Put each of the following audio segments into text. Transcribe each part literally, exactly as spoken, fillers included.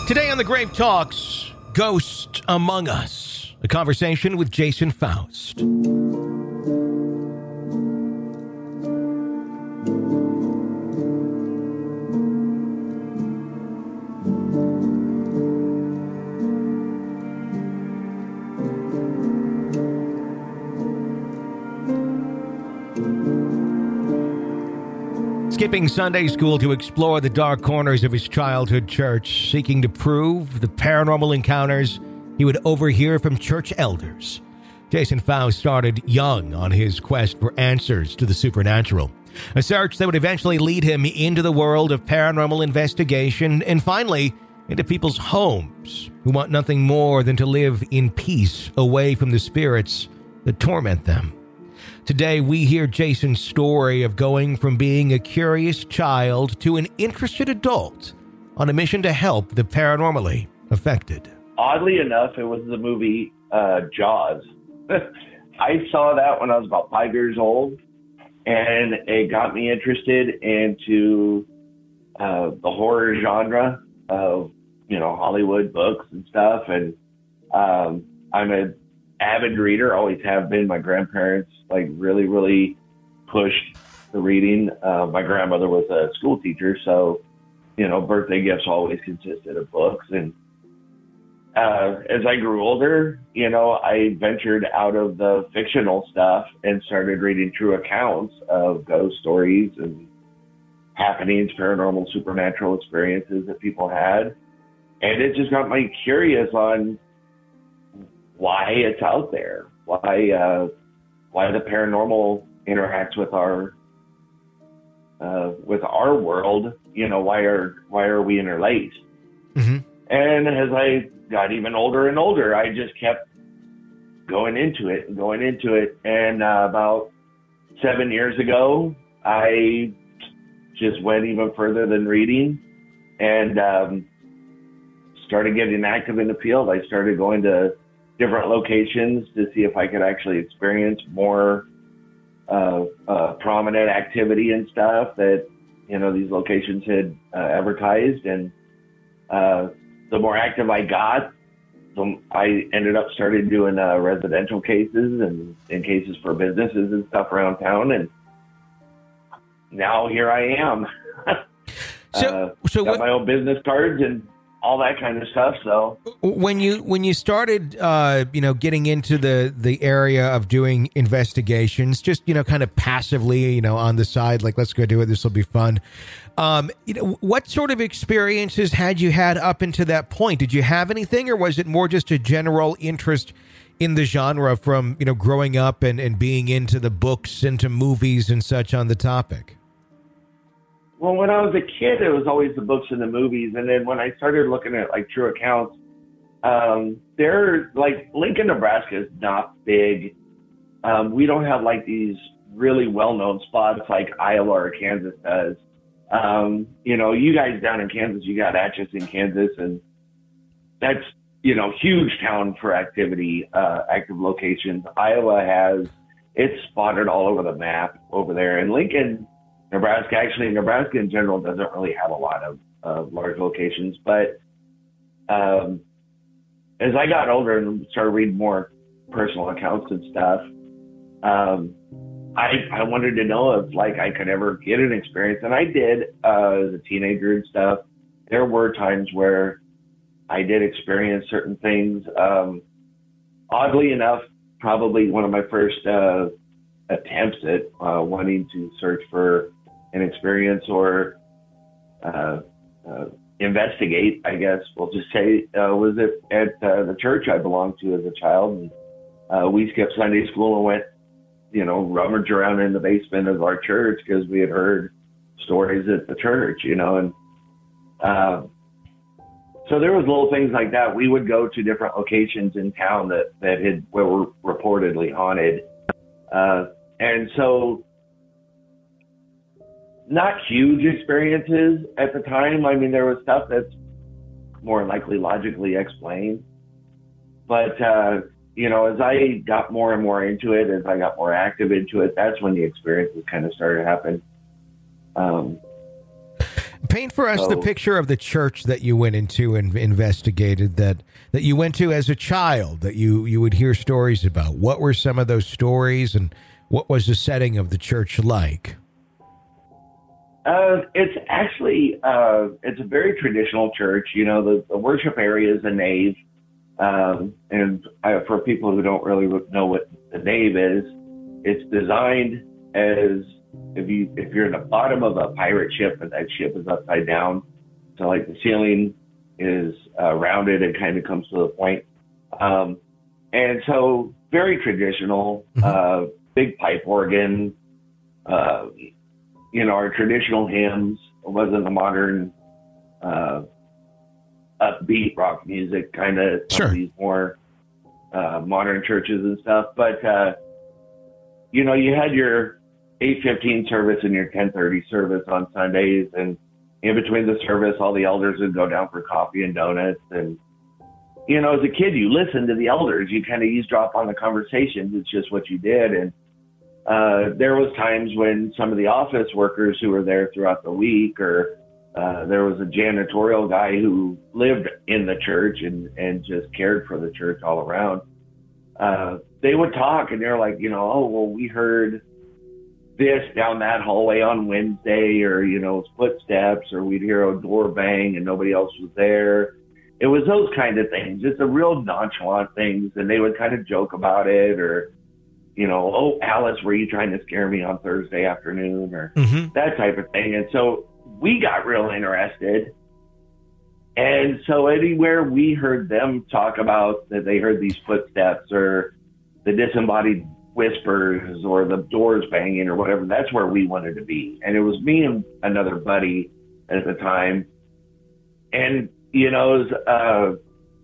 Today on the Grave Talks, Ghost Among Us, a conversation with Jason Faust. Skipping Sunday school to explore the dark corners of his childhood church, seeking to prove the paranormal encounters he would overhear from church elders. Jason Faust started young on his quest for answers to the supernatural, a search that would eventually lead him into the world of paranormal investigation and finally into people's homes who want nothing more than to live in peace away from the spirits that torment them. Today, we hear Jason's story of going from being a curious child to an interested adult on a mission to help the paranormally affected. Oddly enough, it was the movie uh, Jaws. I saw that when I was about five years old, and it got me interested into uh, the horror genre of, you know, Hollywood books and stuff. And um, I'm a avid reader, always have been. My grandparents like really, really pushed the reading. Uh, my grandmother was a school teacher, so, you know, birthday gifts always consisted of books. And uh, as I grew older, you know, I ventured out of the fictional stuff and started reading true accounts of ghost stories and happenings, paranormal, supernatural experiences that people had. And it just got me curious on why it's out there, why uh, why the paranormal interacts with our uh, with our world. You know, why are why are we interlaced? Mm-hmm. And as I got even older and older, I just kept going into it and going into it. And uh, about seven years ago, I just went even further than reading and um, started getting active in the field. I started going to different locations to see if I could actually experience more uh, uh, prominent activity and stuff that, you know, these locations had uh, advertised. And uh, the more active I got, the, I ended up started doing uh, residential cases and, and cases for businesses and stuff around town. And now here I am. so, uh, so got what, my own business cards and all that kind of stuff. So when you when you started, uh, you know, getting into the the area of doing investigations, just, you know, kind of passively, you know, on the side, like, let's go do it, this will be fun. Um, you know, what sort of experiences had you had up until that point? Did you have anything, or was it more just a general interest in the genre from, you know, growing up and, and being into the books, into movies and such on the topic? Well, when I was a kid, it was always the books and the movies. And then when I started looking at, like, true accounts, um, they're, like, Lincoln, Nebraska is not big. Um, we don't have, like, these really well-known spots like Iowa or Kansas does. Um, you know, you guys down in Kansas, you got Atchison, Kansas, and that's, you know, huge town for activity, uh, active locations. Iowa has, it's spotted all over the map over there. And Lincoln, Nebraska, actually, Nebraska in general doesn't really have a lot of uh, large locations. But um, as I got older and started reading more personal accounts and stuff, um, I, I wanted to know if, like, I could ever get an experience. And I did uh, as a teenager and stuff. There were times where I did experience certain things. Um, oddly enough, probably one of my first uh, attempts at uh, wanting to search for an experience or uh, uh, investigate, I guess we'll just say, uh, was it at uh, the church I belonged to as a child. And uh, we skipped Sunday school and went, you know, rummage around in the basement of our church because we had heard stories at the church, you know. And uh, so there was little things like that. We would go to different locations in town that, that had were reportedly haunted. Uh, and so not huge experiences at the time. I mean, there was stuff that's more likely logically explained. But, uh, you know, as I got more and more into it, as I got more active into it, that's when the experiences kind of started to happen. Um, Paint for us So- the picture of the church that you went into and investigated, that, that you went to as a child, that you, you would hear stories about. What were some of those stories, and what was the setting of the church like? Uh, it's actually, uh, it's a very traditional church. You know, the, the worship area is a nave. Um, and I, for people who don't really know what the nave is, it's designed as if you if you're in the bottom of a pirate ship and that ship is upside down, so like the ceiling is uh, rounded and kind of comes to the point, um, and so very traditional, Mm-hmm. uh, big pipe organ, uh, you know, our traditional hymns. It wasn't the modern uh, upbeat rock music kind of some Sure. of these more uh, modern churches and stuff, but uh, you know, you had your eight fifteen service and your ten thirty service on Sundays, and in between the service, all the elders would go down for coffee and donuts. And, you know, as a kid, you listened to the elders. You kind of eavesdrop on the conversations. It's just what you did. And uh, there was times when some of the office workers who were there throughout the week, or uh, there was a janitorial guy who lived in the church and, and just cared for the church all around. Uh, they would talk, and they're like, you know, oh, well, we heard this down that hallway on Wednesday, or, you know, footsteps, or we'd hear a door bang and nobody else was there. It was those kind of things, just a real nonchalant things. And they would kind of joke about it, or, you know, oh, Alice, were you trying to scare me on Thursday afternoon, or Mm-hmm. that type of thing. And so we got real interested. And so anywhere we heard them talk about that they heard these footsteps, or the disembodied whispers, or the doors banging, or whatever, that's where we wanted to be. And it was me and another buddy at the time. And, you know, it was,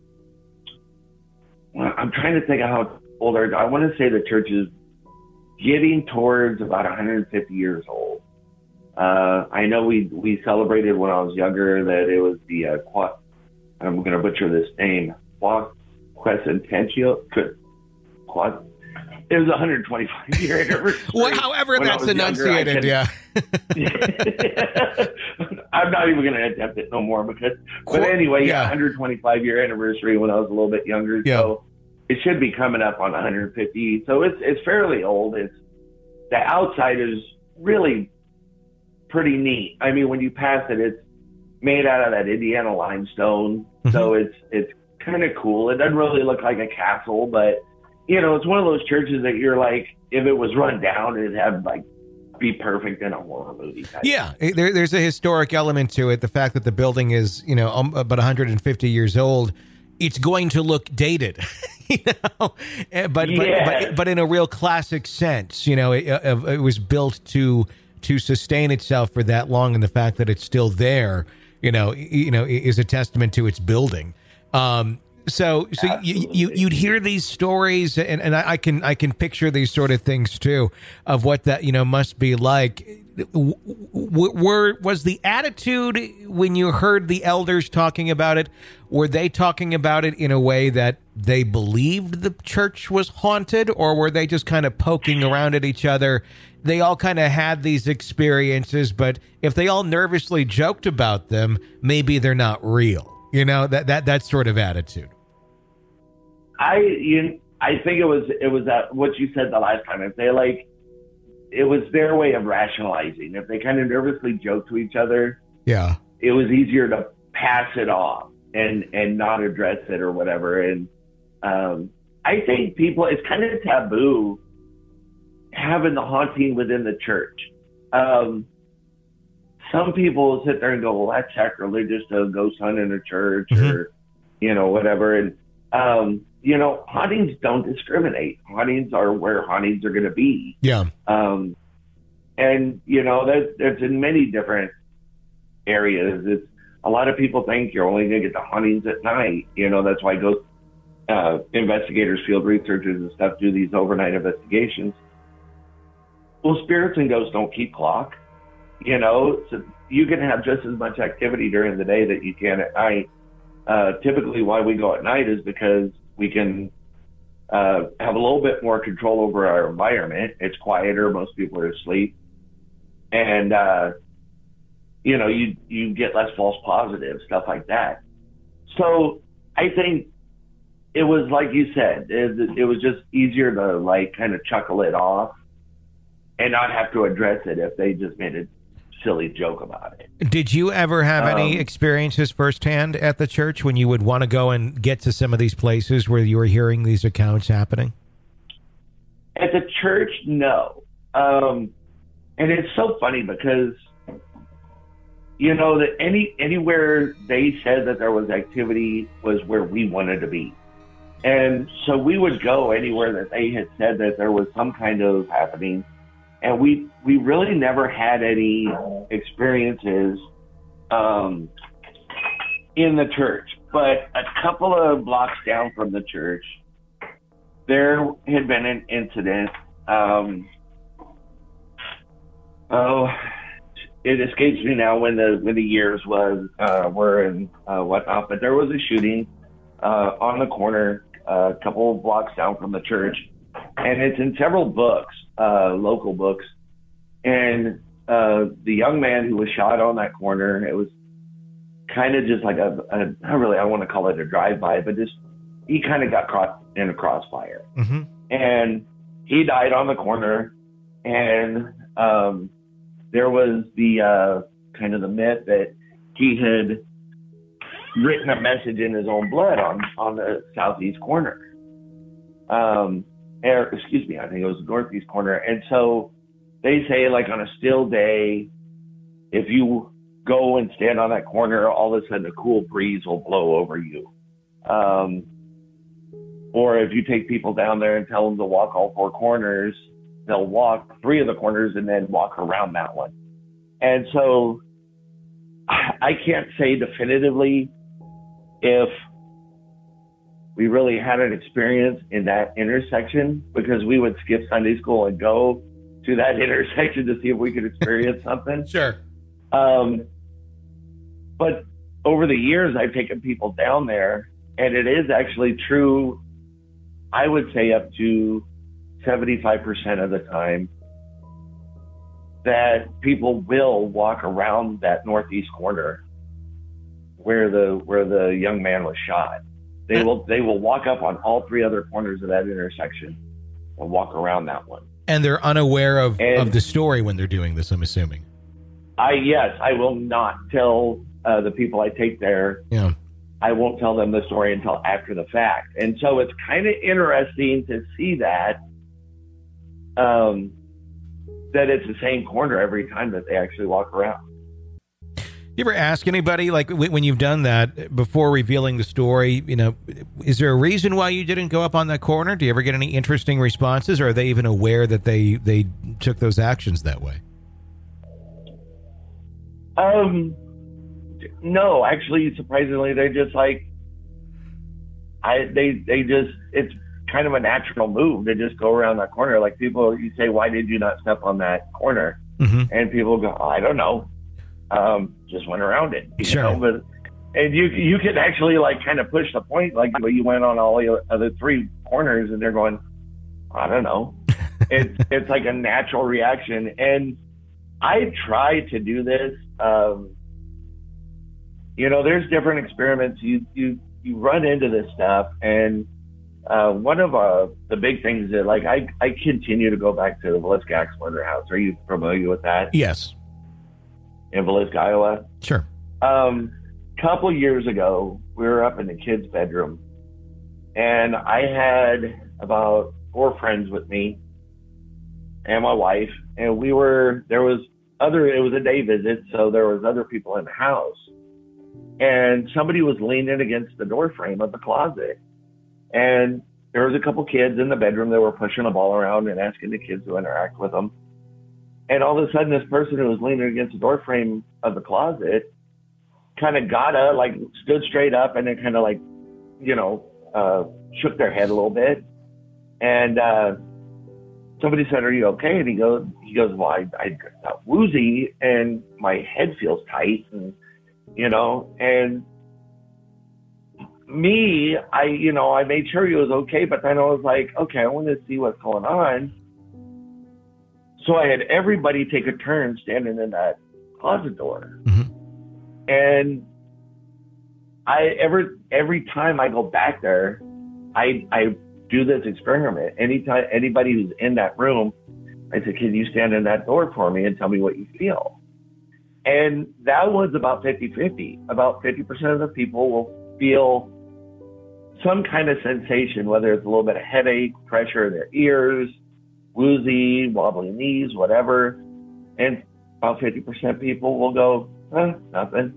uh, I'm trying to think of how old are, I want to say the church is getting towards about one hundred fifty years old. Uh, I know we, we celebrated when I was younger that it was the, uh, Qua, I'm going to butcher this name, Quascentennial, Quad, it was a one hundred twenty-five year anniversary. Well, however when I that's was younger. I enunciated, can- yeah. I'm not even going to attempt it no more, because, but Qu- anyway, yeah. yeah, one hundred twenty-five year anniversary when I was a little bit younger. Yeah. So it should be coming up on one hundred fifty. So it's, it's fairly old. It's, the outside is really pretty neat. I mean, when you pass it, it's made out of that Indiana limestone. Mm-hmm. So it's, it's kind of cool. It doesn't really look like a castle, but, you know, it's one of those churches that you're like, if it was run down, it'd have like be perfect in a horror movie type. Yeah, it- there, there's a historic element to it. The fact that the building is, you know, um, about one hundred fifty years old, it's going to look dated, you know, Eh, but, Yeah. but but but in a real classic sense. You know, it, uh, it was built to to sustain itself for that long, and the fact that it's still there, you know, y- you know, is a testament to its building. Um, so so you, you you'd hear these stories, and, and I, I can I can picture these sort of things too, of what that, you know, must be like. W- w- were was the attitude when you heard the elders talking about it, were they talking about it in a way that they believed the church was haunted, or were they just kind of poking around at each other? They all kind of had these experiences, but if they all nervously joked about them, maybe they're not real. You know, that that that sort of attitude. I you I think it was it was that what you said the last time. If they like, it was their way of rationalizing. If they kind of nervously joked to each other, Yeah. it was easier to pass it off and and not address it or whatever. And um, I think people, it's kind of taboo having the haunting within the church. Um, some people sit there and go, well, that's sacrilegious to ghost hunt in a church, Mhm. or, you know, whatever. And, um, you know, hauntings don't discriminate. Hauntings are where hauntings are going to be. Yeah. Um, and, you know, that's, that's in many different areas. It's, a lot of people think you're only going to get the hauntings at night. You know, that's why ghost uh, investigators, field researchers and stuff do these overnight investigations. Well, spirits and ghosts don't keep clock. You know, so you can have just as much activity during the day that you can at night. Uh, typically why we go at night is because we can uh, have a little bit more control over our environment. It's quieter. Most people are asleep. And, uh, you know, you, you get less false positives, stuff like that. So I think it was, like you said, it, it was just easier to like kind of chuckle it off and not have to address it if they just made a silly joke about it. Did you ever have Um, any experiences firsthand at the church when you would want to go and get to some of these places where you were hearing these accounts happening? At the church, no. Um, and it's so funny because, you know, that any anywhere they said that there was activity was where we wanted to be. And so we would go anywhere that they had said that there was some kind of happening. And we, we really never had any experiences um, in the church. But a couple of blocks down from the church, there had been an incident. Um, oh, it escapes me now when the when the years was uh, were and uh, whatnot. But there was a shooting uh, on the corner, uh, a couple of blocks down from the church, and it's in several books, uh, local books. And uh, the young man who was shot on that corner, it was kind of just like a, a not really, I want to call it a drive-by, but just he kind of got caught in a crossfire. Mm-hmm. And he died on the corner. And um, there was the uh, kind of the myth that he had written a message in his own blood on, on the southeast corner. Um, or, excuse me, I think it was the northeast corner. And so they say, like, on a still day, if you go and stand on that corner, all of a sudden a cool breeze will blow over you. Um, or if you take people down there and tell them to walk all four corners, they'll walk three of the corners and then walk around that one. And so I can't say definitively if we really had an experience in that intersection, because we would skip Sunday school and go to that intersection to see if we could experience something. Sure. Um, but over the years, I've taken people down there, and it is actually true, I would say up to seventy-five percent of the time, that people will walk around that northeast corner where the where the young man was shot. They will they will walk up on all three other corners of that intersection and walk around that one. And they're unaware of, And- of the story when they're doing this, I'm assuming. I yes, I will not tell uh, the people I take there. Yeah. I won't tell them the story until after the fact. And so it's kind of interesting to see that, um, that it's the same corner every time that they actually walk around. You ever ask anybody, like, w- when you've done that, before revealing the story, you know, is there a reason why you didn't go up on that corner? Do you ever get any interesting responses, or are they even aware that they, they took those actions that way? Um, no, actually, surprisingly, they're just like, I, they, they just, it's kind of a natural move to just go around that corner. Like, people, you say, why did you not step on that corner? Mm-hmm. And people go, I don't know. Um, just went around it, you Sure. know, but, and you, you can actually like kind of push the point, like, but you went on all the other three corners and they're going, I don't know. it's, it's like a natural reaction. And I try to do this. Um, you know, there's different experiments. You, you, you run into this stuff. And, uh, one of, uh, the big things that, like, I, I continue to go back to the Villisca Murder House. Are you familiar with that? Yes. In Villisca, Iowa? Sure. Um, couple years ago, we were up in the kids' bedroom, and I had about four friends with me and my wife, and we were, there was other, it was a day visit, so there was other people in the house, and somebody was leaning against the door frame of the closet, and there was a couple kids in the bedroom that were pushing a ball around and asking the kids to interact with them. And all of a sudden, this person who was leaning against the door frame of the closet kind of got up, like stood straight up, and then kind of like, you know, uh, shook their head a little bit. And uh, somebody said, "Are you okay?" And he goes, "He goes, well, I, I got woozy, and my head feels tight, and you know." And me, I, you know, I made sure he was okay, but then I was like, okay, I want to see what's going on. So I had everybody take a turn standing in that closet door. Mm-hmm. And I every every time I go back there, I I do this experiment. Anytime anybody who's in that room, I said, can you stand in that door for me and tell me what you feel? And that was about fifty-fifty. About fifty percent of the people will feel some kind of sensation, whether it's a little bit of headache, pressure in their ears, woozy, wobbly knees, whatever. And about fifty percent of people will go, eh, nothing.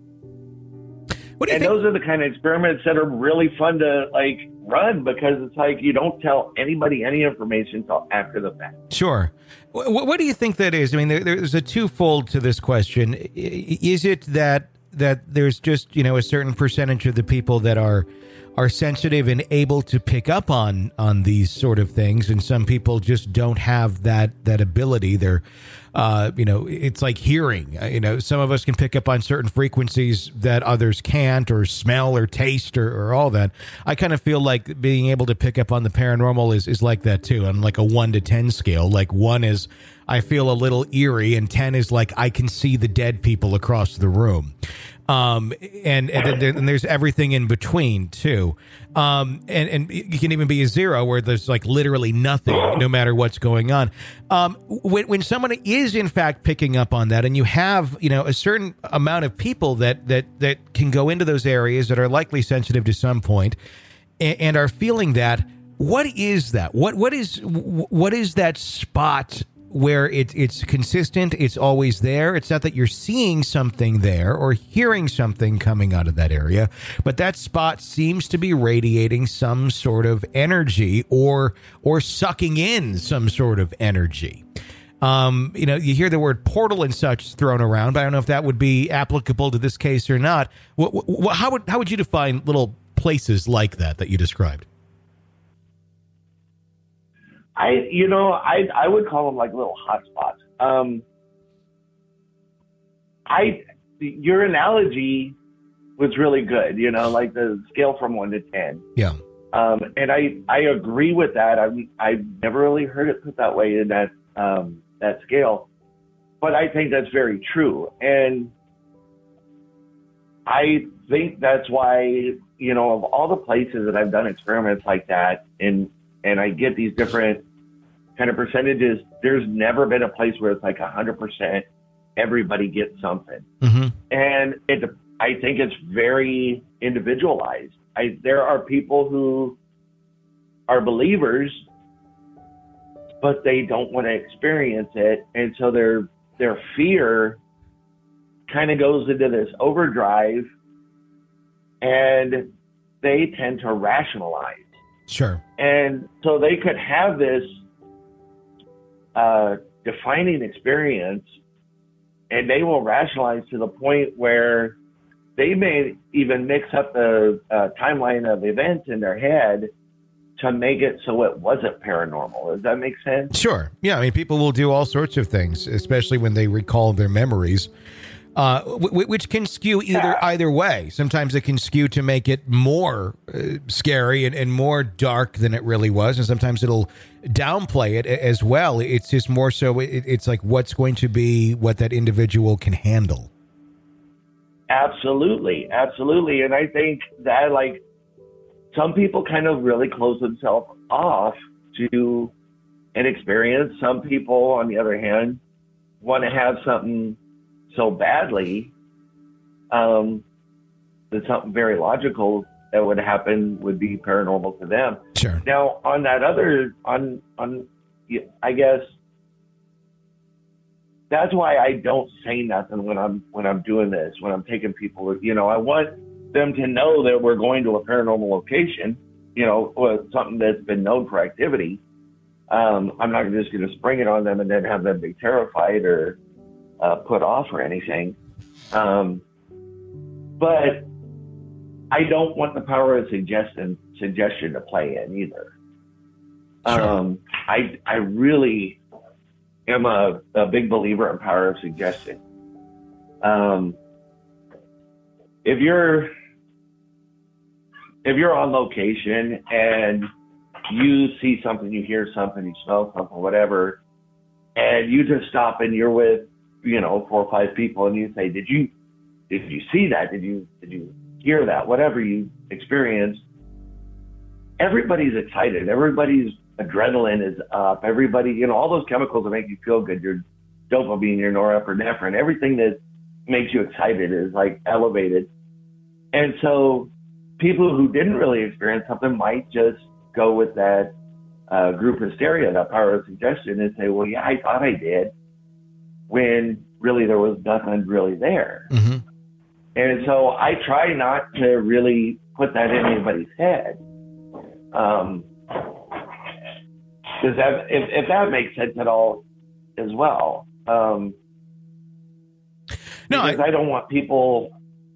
What do you and think? Those are the kind of experiments that are really fun to like run, because it's like you don't tell anybody any information until after the fact. Sure. What, what do you think that is? I mean, there, there's a twofold to this question. Is it that that there's just, you know, a certain percentage of the people that are are sensitive and able to pick up on on these sort of things, and some people just don't have that that ability? They're Uh, you know, it's like hearing. Uh, you know, some of us can pick up on certain frequencies that others can't, or smell or taste or, or all that. I kind of feel like being able to pick up on the paranormal is, is like that too, on like a one to ten scale. Like one is I feel a little eerie, and ten is like I can see the dead people across the room. Um, and, and, then, and there's everything in between too. Um, and, and you can even be a zero where there's like literally nothing, no matter what's going on. Um, when, when someone is in fact picking up on that, and you have, you know, a certain amount of people that, that, that can go into those areas that are likely sensitive to some point and, and are feeling that, what is that? What, what is, what is that spot where it, it's consistent, it's always there? It's not that you're seeing something there or hearing something coming out of that area, but that spot seems to be radiating some sort of energy, or or sucking in some sort of energy. Um, you know, you hear the word portal and such thrown around, but I don't know if that would be applicable to this case or not. What, what, how would how would you define little places like that that you described? I, you know, I I would call them like little hot spots. Um, I, your analogy was really good, you know, like the scale from one to ten. Yeah. Um, and I, I agree with that. I I've never really heard it put that way in that, um, that scale, but I think that's very true. And I think that's why, you know, of all the places that I've done experiments like that, and and I get these different kind of percentages, there's never been a place where it's like one hundred percent everybody gets something. Mm-hmm. And it, I think it's very individualized. I, there are people who are believers, but they don't want to experience it. And so their their fear kind of goes into this overdrive, and they tend to rationalize. Sure. And so they could have this uh, defining experience, and they will rationalize to the point where they may even mix up the uh, timeline of events in their head to make it so it wasn't paranormal. Does that make sense? Sure. Yeah. I mean, people will do all sorts of things, especially when they recall their memories. Uh, w- which can skew either Yeah. either way. Sometimes it can skew to make it more uh, scary and, and more dark than it really was, and sometimes it'll downplay it as well. It's just more so, it, it's like what's going to be what that individual can handle. Absolutely, absolutely. And I think that, like, some people kind of really close themselves off to an experience. Some people, on the other hand, want to have something so badly um, that something very logical that would happen would be paranormal to them. Sure. Now, on that other, on, on, I guess that's why I don't say nothing when I'm, when I'm doing this, when I'm taking people, you know, I want them to know that we're going to a paranormal location, you know, or something that's been known for activity. Um, I'm not just going to spring it on them and then have them be terrified or uh, put off or anything. Um, but I don't want the power of suggestion, suggestion to play in either. Sure. Um, I, I really am a, a big believer in power of suggestion. Um, if you're, if you're on location and you see something, you hear something, you smell something, whatever, and you just stop and you're with you know, four or five people and you say, did you, did you see that? Did you, did you hear that? Whatever you experienced, everybody's excited. Everybody's adrenaline is up. Everybody, you know, all those chemicals that make you feel good, your dopamine, your norepinephrine, everything that makes you excited is like elevated. And so people who didn't really experience something might just go with that uh, group hysteria, that power of suggestion, and say, well, yeah, I thought I did, when really there was nothing really there. Mm-hmm. And so I try not to really put that in anybody's head. Um, Does that, if, if that makes sense at all as well. Um, no, because I, I don't want people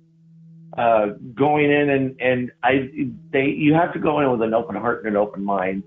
uh, going in and, and I, they, you have to go in with an open heart and an open mind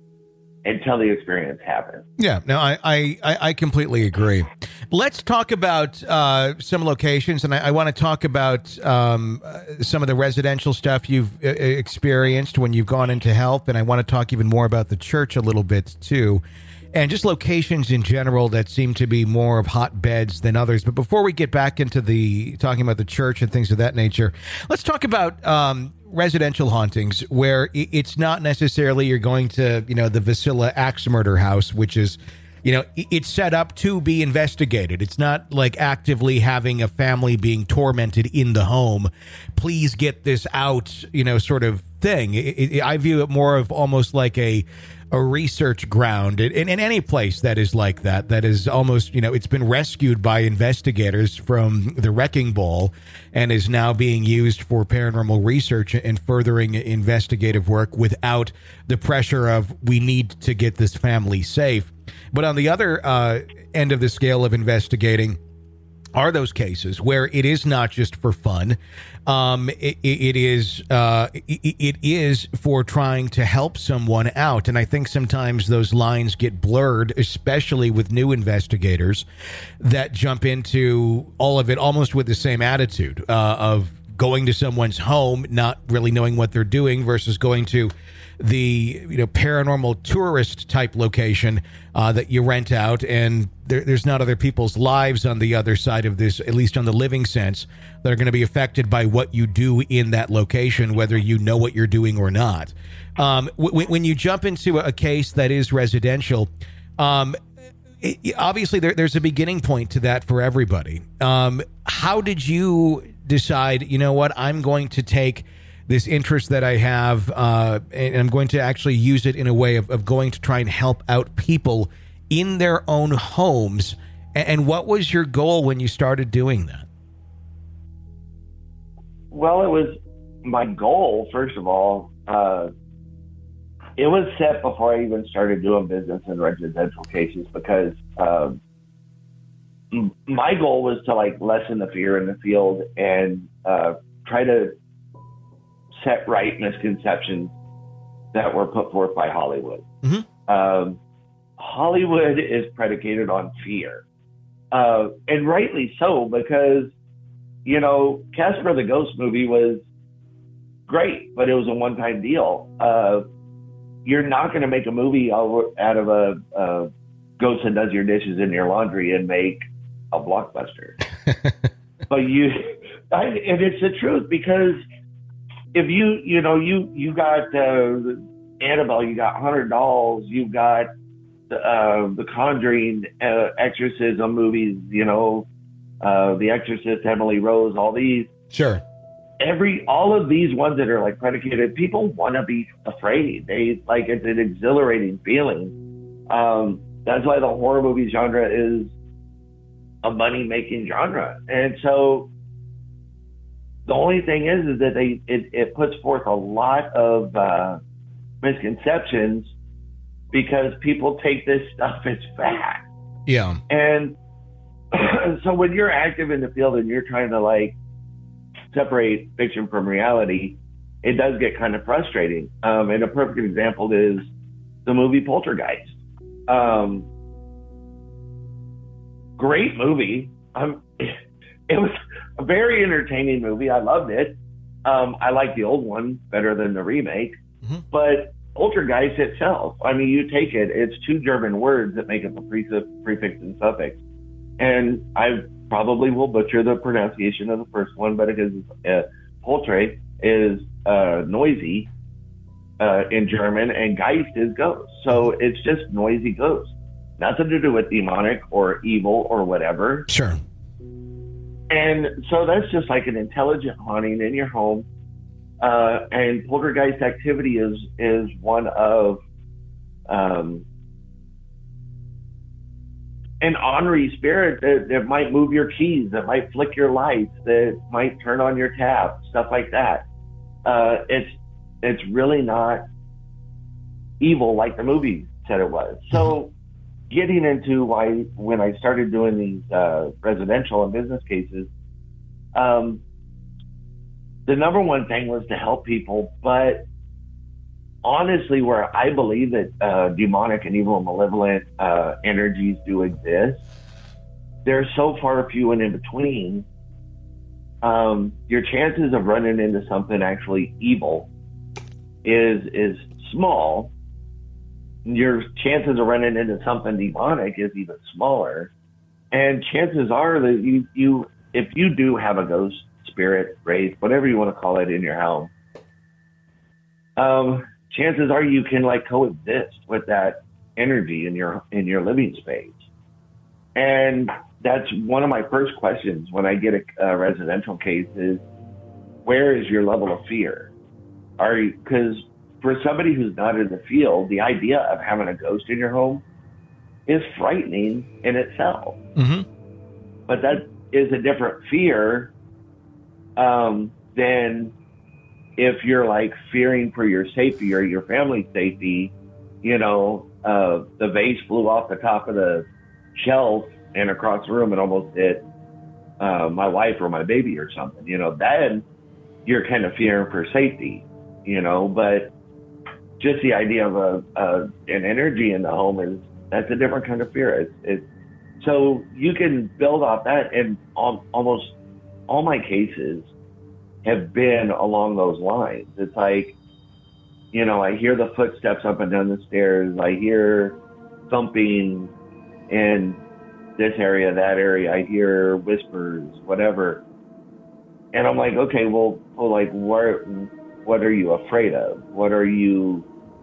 until the experience happens. Yeah, no, I, I, I completely agree. Let's talk about uh, some locations, and I, I want to talk about um, some of the residential stuff you've uh, experienced when you've gone into help, and I want to talk even more about the church a little bit, too, and just locations in general that seem to be more of hotbeds than others. But before we get back into the talking about the church and things of that nature, let's talk about um, residential hauntings, where it's not necessarily you're going to, you know, the Vasila axe murder house, which is, you know, it's set up to be investigated. It's not like actively having a family being tormented in the home. Please get this out, you know, sort of thing. It, it, I view it more of almost like a a research ground in, in any place that is like that, that is almost, you know, it's been rescued by investigators from the wrecking ball and is now being used for paranormal research and furthering investigative work without the pressure of we need to get this family safe. But on the other uh, end of the scale of investigating are those cases where it is not just for fun. Um, it, it is uh, it, it is for trying to help someone out. And I think sometimes those lines get blurred, especially with new investigators that jump into all of it almost with the same attitude uh, of going to someone's home, not really knowing what they're doing, versus going to the, you know, paranormal tourist type location uh, that you rent out, and there, there's not other people's lives on the other side of this, at least on the living sense, that are going to be affected by what you do in that location, whether you know what you're doing or not. Um, w- when you jump into a case that is residential, um, it, obviously there, there's a beginning point to that for everybody. Um, how did you decide, you know what, I'm going to take this interest that I have, uh, and I'm going to actually use it in a way of, of going to try and help out people in their own homes? And, and what was your goal when you started doing that? Well, it was my goal, first of all, uh, it was set before I even started doing business in residential cases, because uh, my goal was to like lessen the fear in the field and uh, try to set right misconceptions that were put forth by Hollywood. Mm-hmm. Um, Hollywood is predicated on fear, uh, and rightly so, because, you know, Casper the Ghost movie was great, but it was a one-time deal. Uh, you're not going to make a movie out of a, a ghost that does your dishes and your laundry and make a blockbuster. But you, I, and it's the truth, because if you, you know, you, you got uh, Annabelle, you got Haunted Dolls, you've got uh, the Conjuring, uh, exorcism movies, you know, uh, The Exorcist, Emily Rose, all these. Sure. Every, all of these ones that are like predicated, people want to be afraid. They like, it's an exhilarating feeling. Um, that's why the horror movie genre is a money-making genre. And so the only thing is, is that they, it, it puts forth a lot of uh, misconceptions, because people take this stuff as fact. Yeah. And so when you're active in the field and you're trying to like separate fiction from reality, it does get kind of frustrating. Um, and a perfect example is the movie Poltergeist. Um, great movie. Um, it was a very entertaining movie. I loved it. Um, I like the old one better than the remake. Mm-hmm. But Poltergeist itself, I mean, you take it, it's two German words that make up a prefix, prefix and suffix. and I probably will butcher the pronunciation of the first one, but it is uh, Poltergeist is uh, noisy uh, in German, and Geist is ghost. So it's just noisy ghost. Nothing to do with demonic or evil or whatever. Sure. And so that's just like an intelligent haunting in your home. Uh, and poltergeist activity is is one of um, an ornery spirit that, that might move your keys, that might flick your lights, that might turn on your tap, stuff like that. Uh, it's it's really not evil like the movie said it was. So getting into why when I started doing these uh, residential and business cases, um, the number one thing was to help people, but honestly, where I believe that uh, demonic and evil and malevolent uh, energies do exist, they're so far few and in between. Um, your chances of running into something actually evil is is small. Your chances of running into something demonic is even smaller. And chances are that you, you if you do have a ghost, spirit, wraith, whatever you want to call it in your house, um, chances are you can like coexist with that energy in your in your living space. And that's one of my first questions when I get a, a residential case is, where is your level of fear? Are you, because for somebody who's not in the field, the idea of having a ghost in your home is frightening in itself. Mm-hmm. But that is a different fear um, than if you're like fearing for your safety or your family's safety. You know, uh, the vase flew off the top of the shelf and across the room and almost hit uh, my wife or my baby or something. You know, then you're kind of fearing for safety, you know, but just the idea of a, a an energy in the home is, that's a different kind of fear. It's, it's so you can build off that, and al- almost all my cases have been along those lines. It's like, you know, I hear the footsteps up and down the stairs. I hear thumping in this area, that area. I hear whispers, whatever. And I'm like, okay, well, well like, what, what are you afraid of? What are you,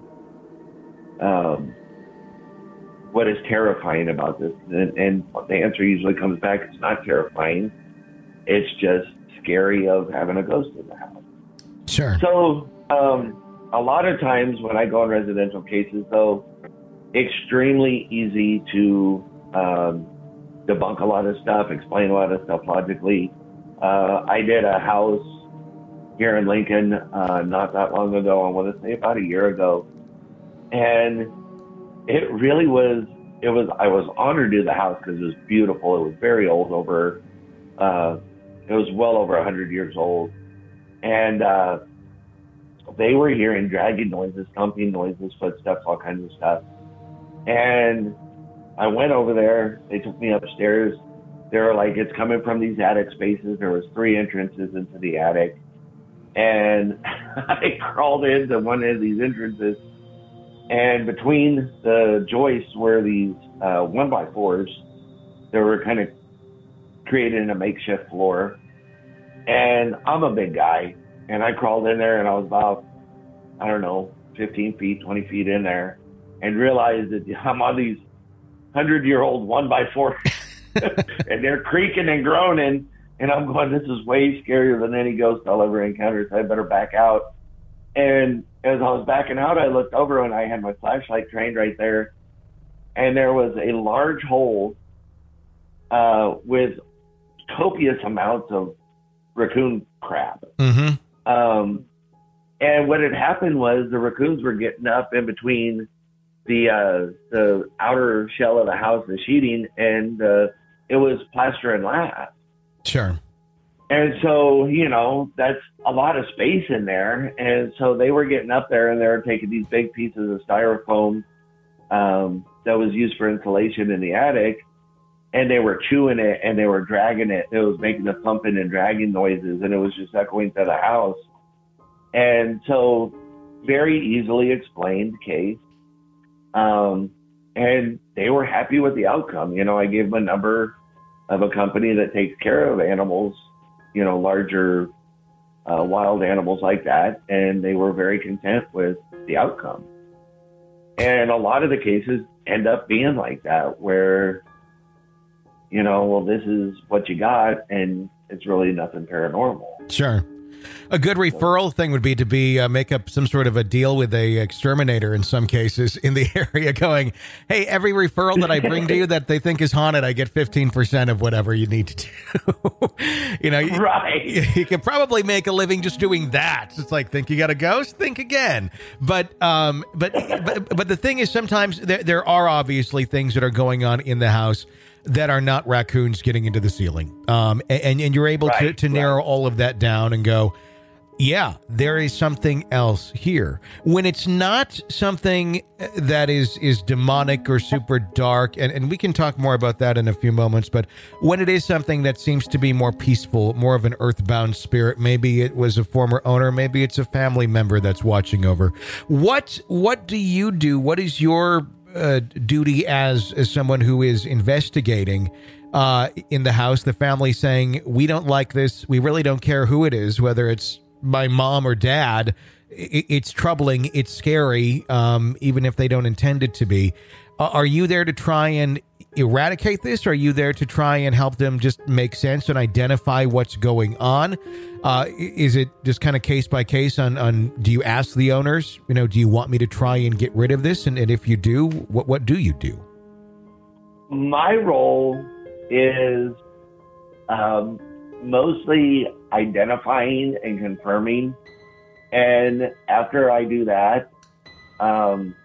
um, what is terrifying about this? And, and the answer usually comes back, it's not terrifying. It's just scary of having a ghost in the house. Sure. So, um, a lot of times when I go on residential cases, though, extremely easy to um, debunk a lot of stuff, explain a lot of stuff logically. Uh, I did a house here in Lincoln uh, not that long ago, I want to say about a year ago. And it really was, it was, I was honored to do the house because it was beautiful. It was very old, over, uh, it was well over one hundred years old. And uh, they were hearing dragging noises, thumping noises, footsteps, all kinds of stuff. And I went over there. They took me upstairs. They were like, it's coming from these attic spaces. There was three entrances into the attic. And I crawled into one of these entrances. And between the joists were these uh, one by fours. They were kind of creating a makeshift floor. And I'm a big guy. And I crawled in there, and I was about, I don't know, fifteen feet, twenty feet in there, and realized that I'm on these hundred-year-old one by four, and they're creaking and groaning, and I'm going, this is way scarier than any ghost I'll ever encounter, so I better back out. And as I was backing out, I looked over, and I had my flashlight trained right there, and there was a large hole uh, with copious amounts of raccoon crap. Mm-hmm. Um, and what had happened was the raccoons were getting up in between the uh, the outer shell of the house, the sheeting, and uh, it was plaster and lath. Sure. And so, you know, that's a lot of space in there. And so they were getting up there, and they were taking these big pieces of styrofoam um, that was used for insulation in the attic, and they were chewing it, and they were dragging it. It was making the thumping and dragging noises, and it was just echoing through the house. And so, very easily explained case. Um, and they were happy with the outcome. You know, I gave them a number of a company that takes care of animals, you know, larger uh, wild animals like that, and they were very content with the outcome. And a lot of the cases end up being like that, where, you know, well, this is what you got, and it's really nothing paranormal. Sure. A good referral thing would be to be uh, make up some sort of a deal with a exterminator in some cases in the area, going, hey, every referral that I bring to you that they think is haunted, I get fifteen percent of whatever you need to do. You know, you, right. you, you can probably make a living just doing that. It's like, think you got a ghost? Think again. But um, but, but but the thing is, sometimes there, there are obviously things that are going on in the house that are not raccoons getting into the ceiling. Um, and, and you're able right, to, to narrow right. all of that down and go, yeah, there is something else here. When it's not something that is, is demonic or super dark, and, and we can talk more about that in a few moments, but when it is something that seems to be more peaceful, more of an earthbound spirit, maybe it was a former owner, maybe it's a family member that's watching over. What, what do you do? What is your Uh, duty as as someone who is investigating uh, in the house, the family saying, we don't like this, we really don't care who it is, whether it's my mom or dad, it, it's troubling, it's scary, um, even if they don't intend it to be. Uh, are you there to try and eradicate this? Or are you there to try and help them just make sense and identify what's going on? Uh, is it just kind of case by case on, on, do you ask the owners, you know, do you want me to try and get rid of this? And, and if you do, what, what do you do? My role is um, mostly identifying and confirming. And after I do that, um,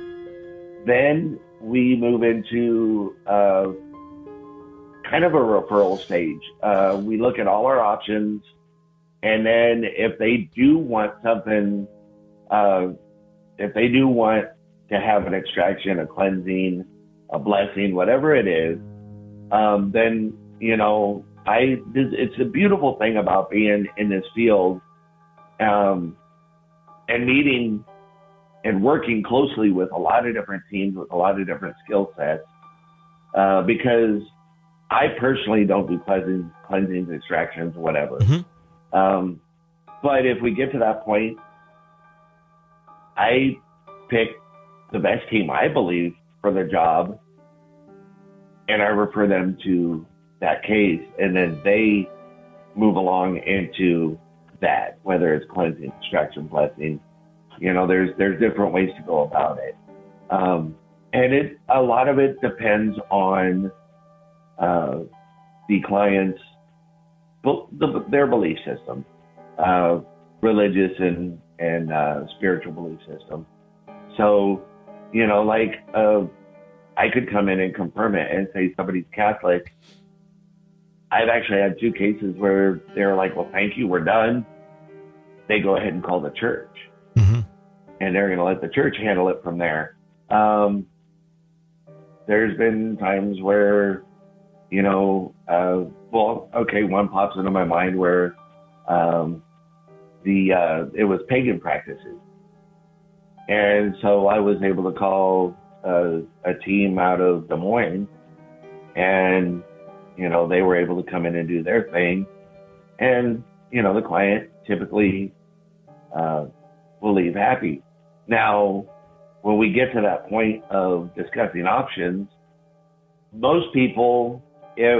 then we move into uh, kind of a referral stage. Uh, we look at all our options, and then if they do want something, uh, if they do want to have an extraction, a cleansing, a blessing, whatever it is, um, then, you know, I, it's a beautiful thing about being in this field um, and meeting and working closely with a lot of different teams with a lot of different skill sets, uh, because I personally don't do cleansing, cleansings, extractions, whatever. Mm-hmm. Um, but if we get to that point, I pick the best team I believe for the job, and I refer them to that case, and then they move along into that, whether it's cleansing, extraction, blessing. You know, there's there's different ways to go about it, um, and it a lot of it depends on uh, the client's the, their belief system, uh, religious and and uh, spiritual belief system. So, you know, like uh, I could come in and confirm it and say somebody's Catholic. I've actually had two cases where they're like, "Well, thank you, we're done." They go ahead and call the church. Mm-hmm. And they're going to let the church handle it from there. Um, there's been times where, you know, uh, well, okay, one pops into my mind where um, the uh, it was pagan practices. And so I was able to call uh, a team out of Des Moines, and, you know, they were able to come in and do their thing. And, you know, the client typically uh, will leave happy. Now, when we get to that point of discussing options, most people, if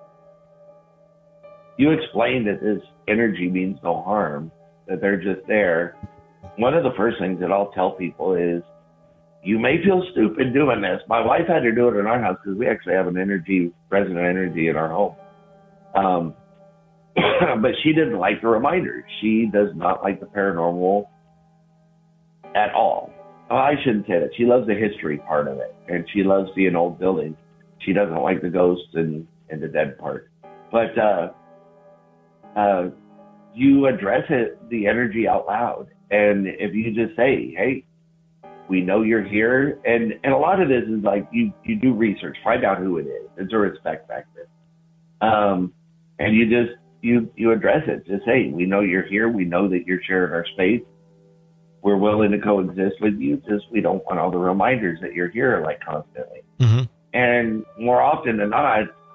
you explain that this energy means no harm, that they're just there, one of the first things that I'll tell people is, you may feel stupid doing this. My wife had to do it in our house because we actually have an energy, resident energy in our home. Um, but she didn't like the reminders. She does not like the paranormal at all. Oh, I shouldn't say that. She loves the history part of it, and she loves seeing old buildings. She doesn't like the ghosts and, and the dead part. But uh, uh, you address it, the energy out loud. And if you just say, hey, we know you're here. And, and a lot of this is like you, you do research, find out who it is. It's a respect factor. Um, and you just, you, you address it. Just say, we know you're here. We know that you're sharing our space. We're willing to coexist with you. Just we don't want all the reminders that you're here like constantly. Mm-hmm. And more often than not,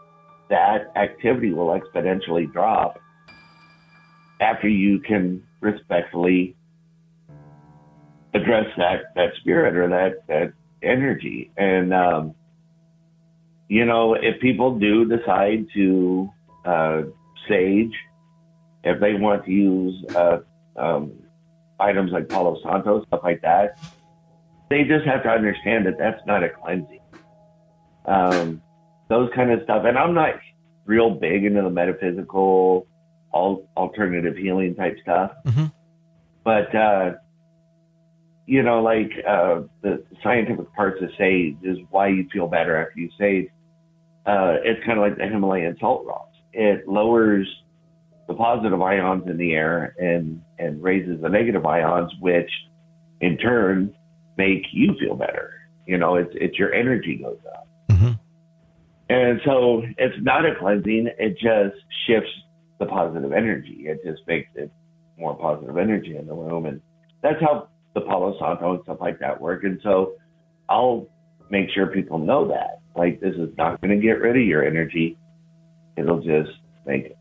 that activity will exponentially drop after you can respectfully address that, that spirit or that, that energy. And, um, you know, if people do decide to uh, sage, if they want to use uh, um, items like Palo Santo, stuff like that, they just have to understand that that's not a cleansing. Um, those kind of stuff. And I'm not real big into the metaphysical, all alternative healing type stuff. Mm-hmm. But, uh, you know, like uh, the scientific parts of sage is why you feel better after you sage. Uh, it's kind of like the Himalayan salt rocks. It lowers the positive ions in the air and, and raises the negative ions, which in turn make you feel better. You know, it's, it's your energy goes up. Mm-hmm. And so it's not a cleansing. It just shifts the positive energy. It just makes it more positive energy in the room. And that's how the Palo Santo and stuff like that work. And so I'll make sure people know that. Like, this is not going to get rid of your energy. It'll just make it,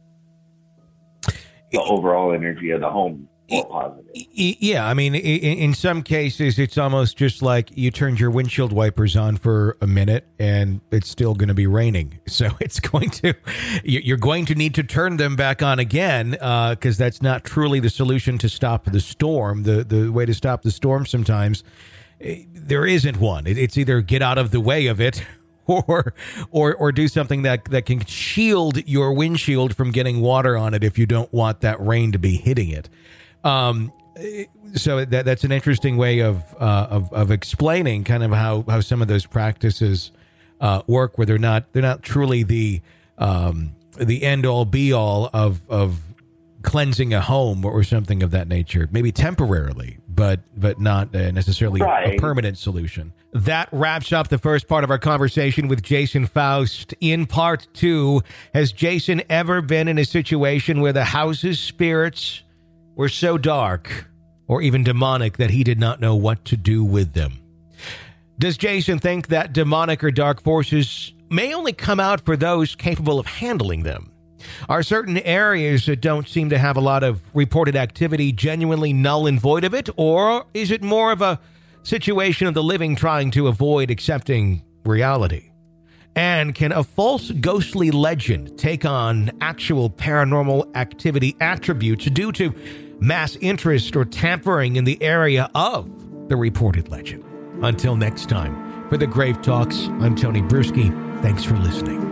the overall energy of the home more positive. Yeah, I mean, in some cases, it's almost just like you turned your windshield wipers on for a minute and it's still going to be raining. So it's going to, you're going to need to turn them back on again because uh, that's not truly the solution to stop the storm. The, the way to stop the storm sometimes, there isn't one. It's either get out of the way of it or or or do something that, that can shield your windshield from getting water on it if you don't want that rain to be hitting it. Um, so that that's an interesting way of uh, of of explaining kind of how, how some of those practices uh, work, where they're not they're not truly the um, the end all be all of of cleansing a home or something of that nature. Maybe temporarily, but but not uh, necessarily right. a permanent solution. That wraps up the first part of our conversation with Jason Faust. In part two, has Jason ever been in a situation where the house's spirits were so dark or even demonic that he did not know what to do with them? Does Jason think that demonic or dark forces may only come out for those capable of handling them? Are certain areas that don't seem to have a lot of reported activity genuinely null and void of it? Or is it more of a situation of the living trying to avoid accepting reality? And can a false ghostly legend take on actual paranormal activity attributes due to mass interest or tampering in the area of the reported legend? Until next time, for the Grave Talks, I'm Tony Bruschi. Thanks for listening.